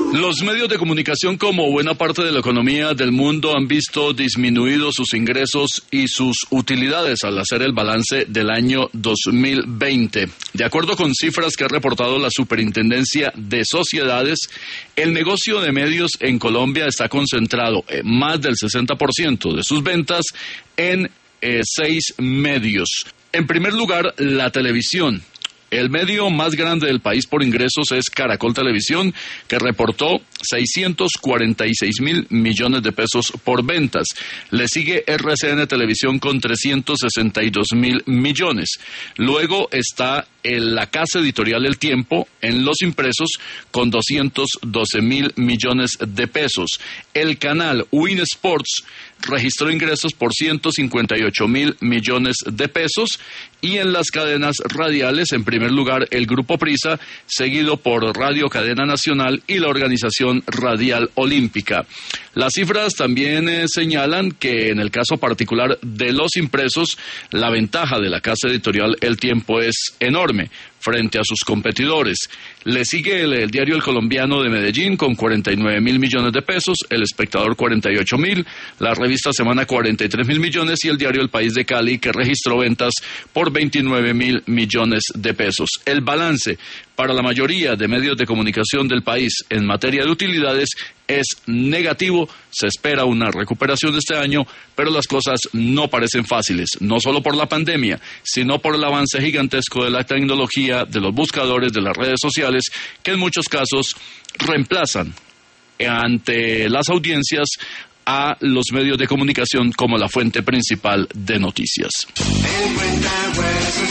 Los medios de comunicación, como buena parte de la economía del mundo, han visto disminuidos sus ingresos y sus utilidades al hacer el balance del año 2020. De acuerdo con cifras que ha reportado la Superintendencia de Sociedades, el negocio de medios en Colombia está concentrado en más del 60% de sus ventas en 6 medios. En primer lugar, la televisión. El medio más grande del país por ingresos es Caracol Televisión, que reportó 646.000 millones de pesos por ventas. Le sigue RCN Televisión con 362.000 millones. Luego está la casa editorial El Tiempo en los impresos con 212.000 millones de pesos. El canal Win Sports registró ingresos por 158.000 millones de pesos, y en las cadenas radiales, en primer lugar, el Grupo Prisa, seguido por Radio Cadena Nacional y la Organización Radial Olímpica. Las cifras también señalan que en el caso particular de los impresos, la ventaja de la casa editorial El Tiempo es enorme frente a sus competidores. Le sigue el diario El Colombiano de Medellín con 49.000 millones de pesos, El Espectador 48.000, la revista Semana 43.000 millones y el diario El País de Cali, que registró ventas por 29.000 millones de pesos. El balance para la mayoría de medios de comunicación del país en materia de utilidades es negativo. Se espera una recuperación de este año, pero las cosas no parecen fáciles, no solo por la pandemia, sino por el avance gigantesco de la tecnología, de los buscadores, de las redes sociales, que en muchos casos reemplazan ante las audiencias a los medios de comunicación como la fuente principal de noticias.